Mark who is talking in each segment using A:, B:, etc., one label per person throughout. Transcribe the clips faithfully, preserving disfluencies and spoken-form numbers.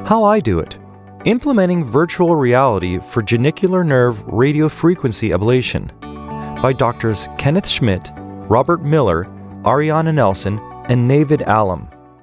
A: How I Do It: Implementing Virtual Reality for Genicular Nerve Radiofrequency Ablation by Doctors Kenneth Schmidt, Robert Miller, Ariana Nelson, and Navid Alam.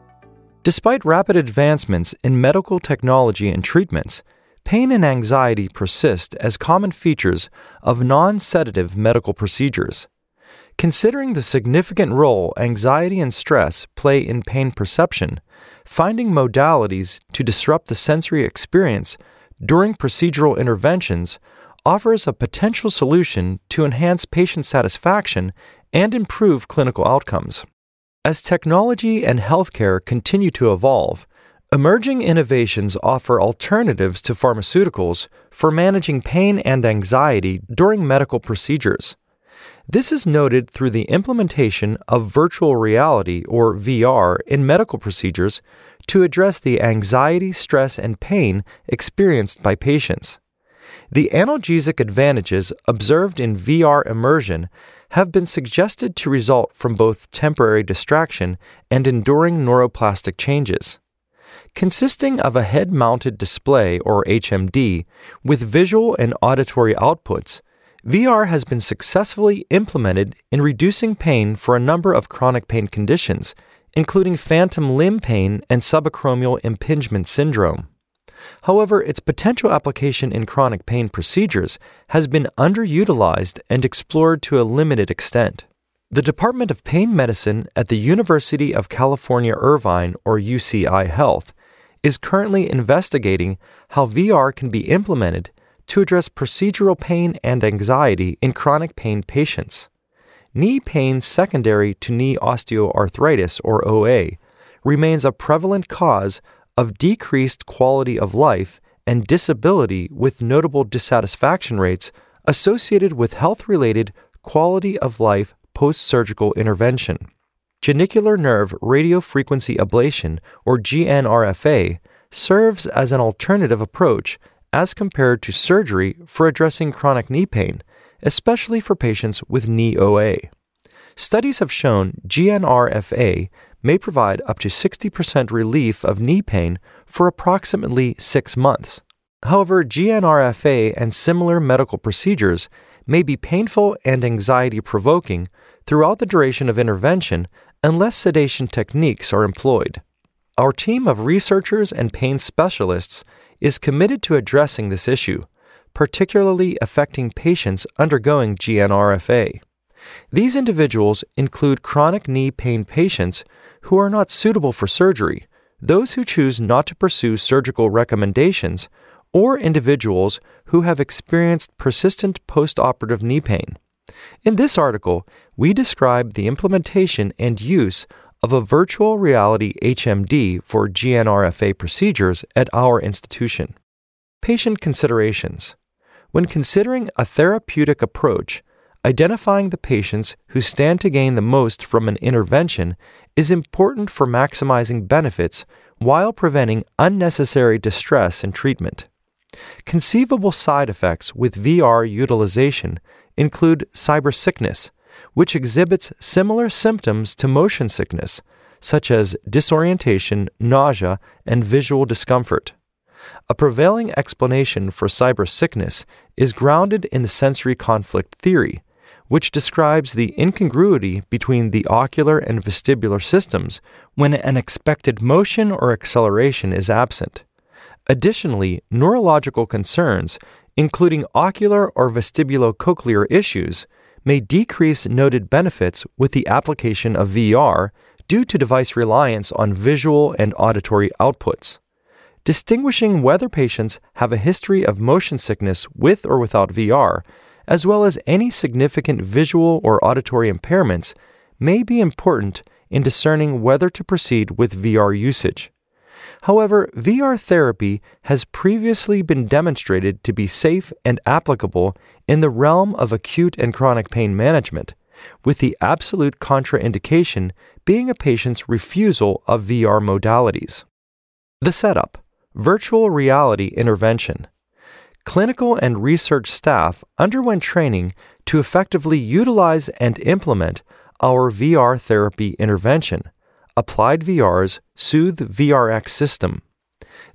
A: Despite rapid advancements in medical technology and treatments, pain and anxiety persist as common features of non-sedative medical procedures. Considering the significant role anxiety and stress play in pain perception, finding modalities to disrupt the sensory experience during procedural interventions offers a potential solution to enhance patient satisfaction and improve clinical outcomes. As technology and healthcare continue to evolve, emerging innovations offer alternatives to pharmaceuticals for managing pain and anxiety during medical procedures. This is noted through the implementation of virtual reality, or V R, in medical procedures to address the anxiety, stress, and pain experienced by patients. The analgesic advantages observed in V R immersion have been suggested to result from both temporary distraction and enduring neuroplastic changes. Consisting of a head-mounted display, or H M D, with visual and auditory outputs, V R has been successfully implemented in reducing pain for a number of chronic pain conditions, including phantom limb pain and subacromial impingement syndrome. However, its potential application in chronic pain procedures has been underutilized and explored to a limited extent. The Department of Pain Medicine at the University of California Irvine, or U C I Health, is currently investigating how V R can be implemented to address procedural pain and anxiety in chronic pain patients. Knee pain secondary to knee osteoarthritis, or O A, remains a prevalent cause of decreased quality of life and disability, with notable dissatisfaction rates associated with health-related quality of life post-surgical intervention. Genicular nerve radiofrequency ablation, or G N R F A, serves as an alternative approach as compared to surgery for addressing chronic knee pain, especially for patients with knee O A. Studies have shown G N R F A may provide up to sixty percent relief of knee pain for approximately six months. However, G N R F A and similar medical procedures may be painful and anxiety-provoking throughout the duration of intervention unless sedation techniques are employed. Our team of researchers and pain specialists is committed to addressing this issue, particularly affecting patients undergoing G N R F A. These individuals include chronic knee pain patients who are not suitable for surgery, those who choose not to pursue surgical recommendations, or individuals who have experienced persistent post-operative knee pain. In this article, we describe the implementation and use of a virtual reality H M D for G N R F A procedures at our institution. Patient considerations. When considering a therapeutic approach, identifying the patients who stand to gain the most from an intervention is important for maximizing benefits while preventing unnecessary distress in treatment. Conceivable side effects with V R utilization include cybersickness, which exhibits similar symptoms to motion sickness, such as disorientation, nausea, and visual discomfort. A prevailing explanation for cybersickness is grounded in the sensory conflict theory, which describes the incongruity between the ocular and vestibular systems when an expected motion or acceleration is absent. Additionally, neurological concerns, including ocular or vestibulocochlear issues, may decrease noted benefits with the application of V R due to device reliance on visual and auditory outputs. Distinguishing whether patients have a history of motion sickness with or without V R, as well as any significant visual or auditory impairments, may be important in discerning whether to proceed with V R usage. However, V R therapy has previously been demonstrated to be safe and applicable in the realm of acute and chronic pain management, with the absolute contraindication being a patient's refusal of V R modalities. The setup: virtual reality intervention. Clinical and research staff underwent training to effectively utilize and implement our V R therapy intervention, Applied V R's Soothe V R X system.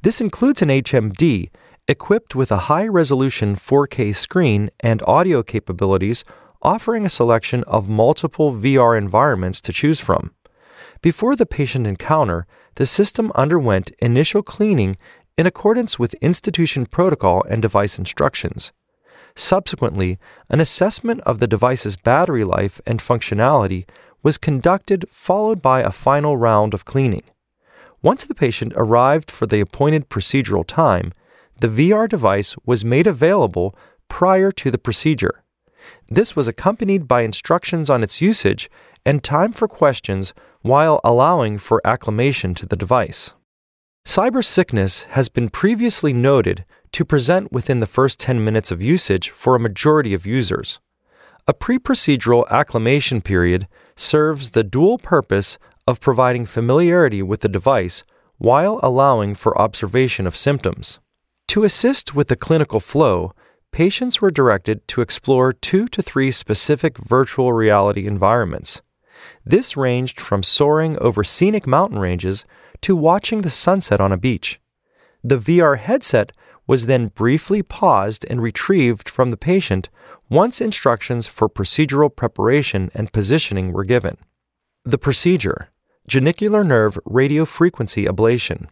A: This includes an H M D equipped with a high-resolution four K screen and audio capabilities, offering a selection of multiple V R environments to choose from. Before the patient encounter, the system underwent initial cleaning in accordance with institution protocol and device instructions. Subsequently, an assessment of the device's battery life and functionality was conducted, followed by a final round of cleaning. Once the patient arrived for the appointed procedural time, the V R device was made available prior to the procedure. This was accompanied by instructions on its usage and time for questions while allowing for acclimation to the device. Cybersickness has been previously noted to present within the first ten minutes of usage for a majority of users. A pre-procedural acclimation period serves the dual purpose of providing familiarity with the device while allowing for observation of symptoms. To assist with the clinical flow, patients were directed to explore two to three specific virtual reality environments. This ranged from soaring over scenic mountain ranges to watching the sunset on a beach. The V R headset was then briefly paused and retrieved from the patient once instructions for procedural preparation and positioning were given. The procedure: genicular nerve radiofrequency ablation.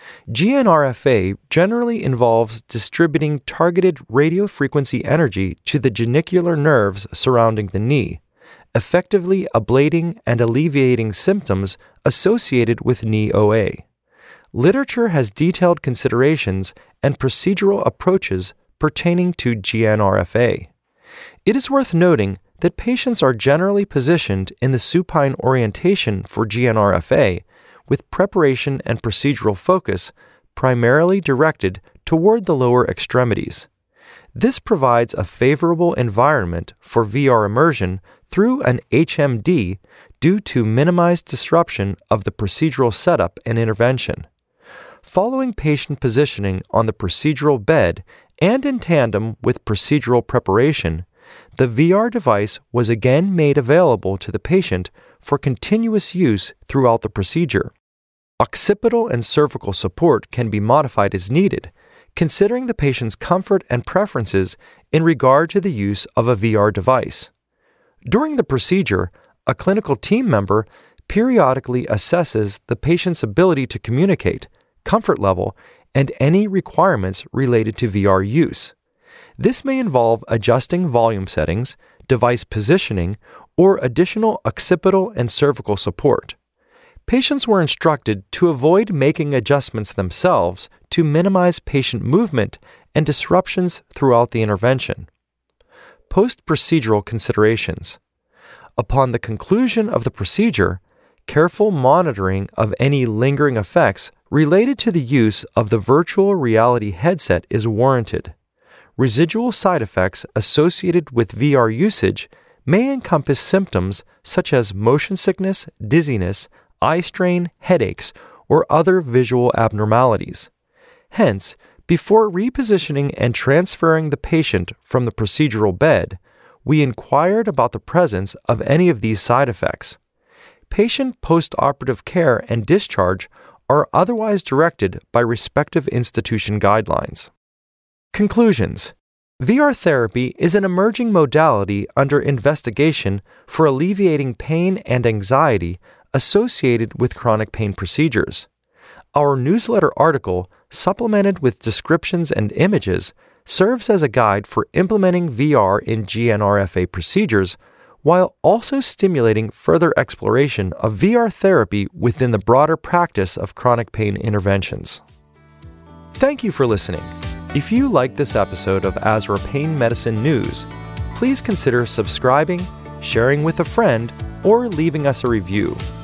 A: G N R F A generally involves distributing targeted radiofrequency energy to the genicular nerves surrounding the knee, effectively ablating and alleviating symptoms associated with knee O A. Literature has detailed considerations and procedural approaches pertaining to G N R F A. It is worth noting that patients are generally positioned in the supine orientation for G N R F A, with preparation and procedural focus primarily directed toward the lower extremities. This provides a favorable environment for V R immersion through an H M D due to minimized disruption of the procedural setup and intervention. Following patient positioning on the procedural bed and in tandem with procedural preparation, the V R device was again made available to the patient for continuous use throughout the procedure. Occipital and cervical support can be modified as needed, considering the patient's comfort and preferences in regard to the use of a V R device. During the procedure, a clinical team member periodically assesses the patient's ability to communicate, comfort level, and any requirements related to V R use. This may involve adjusting volume settings, device positioning, or additional occipital and cervical support. Patients were instructed to avoid making adjustments themselves to minimize patient movement and disruptions throughout the intervention. Post-procedural considerations. Upon the conclusion of the procedure, careful monitoring of any lingering effects related to the use of the virtual reality headset is warranted. Residual side effects associated with V R usage may encompass symptoms such as motion sickness, dizziness, eye strain, headaches, or other visual abnormalities. Hence, before repositioning and transferring the patient from the procedural bed, we inquired about the presence of any of these side effects. Patient post-operative care and discharge are otherwise directed by respective institution guidelines. Conclusions. V R therapy is an emerging modality under investigation for alleviating pain and anxiety associated with chronic pain procedures. Our newsletter article, supplemented with descriptions and images, serves as a guide for implementing V R in G N R F A procedures while also stimulating further exploration of V R therapy within the broader practice of chronic pain interventions. Thank you for listening. If you liked this episode of Azra Pain Medicine News, please consider subscribing, sharing with a friend, or leaving us a review.